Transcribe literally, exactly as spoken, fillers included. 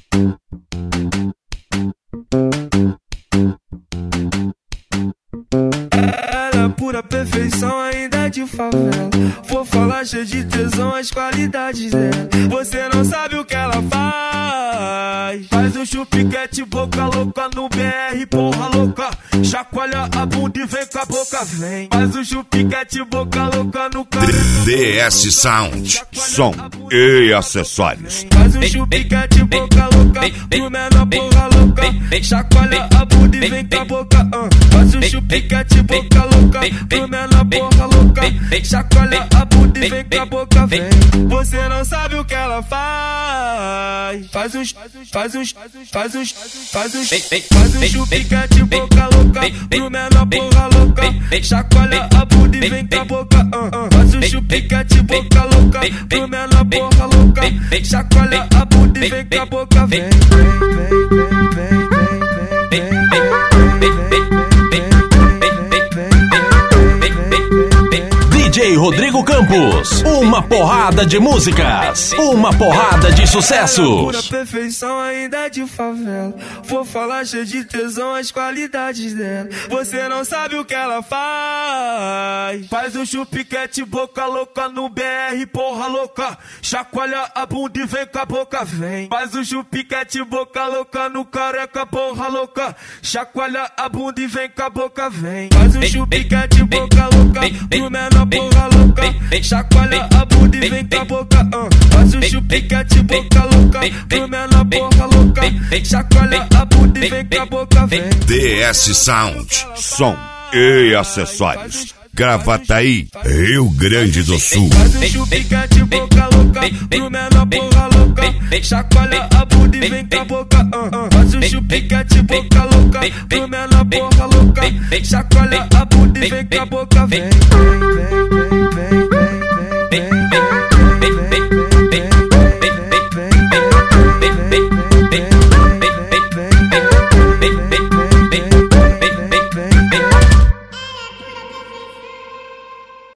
Ela é pura perfeição, ainda é de favela. Vou falar cheio de tesão, as qualidades dela. Você não sabe o que ela faz. Faz um chupiquete, boca louca no B R, porra louca. Chacoalha a bunda e vem com a boca, vem. Faz um chupiquete, boca louca no cara. D S Sound, som e acessórios. Faz um chupiquete, boca louca pro menor, porra louca. Chacoalha a bunda e vem com a boca, uh. Faz um chupiquete, boca louca pro menor, porra louca. Chacoalha a bunda e vem com a boca, vem. Você não sabe o que ela faz. Faz uns, faz uns, faz uns, faz uns, faz um chupiquete, boca louca pro menor, porra louca. Chacoalha a bunda e vem com a boca, uh. Faz um chupiquete, boca louca pro menor, porra louca. Chacoalha a bunda e vem com a boca, vem. D J Rodrigo Campos, uma porrada de músicas, uma porrada de sucessos. Pura perfeição, ainda é de favela. Vou falar cheio de tesão, as qualidades dela. Você não sabe o que ela faz. Faz um chupiquete, boca louca no B R, porra louca. Chacoalha a bunda e vem com a boca, vem. Faz um chupiquete, boca louca no careca, porra louca. Chacoalha a bunda e vem com a boca, vem. Faz um chupiquete, boca louca pro menor, porra louca. Chacoalha a bunda e vem com a boca, uh. Faz um chupiquete, boca louca pro menor, porra louca. Chacoalha a bunda e vem com a boca, vem. D S Sound, som e acessórios. Gravataí, Rio Grande do Sul. Faz um chupiquete, boca louca pro menor, porra louca. Chacoalha a bunda e vem com a boca, uh. Faz um chupiquete, boca louca pro menor, porra louca. Chacoalha a bunda e vem com a boca, vem.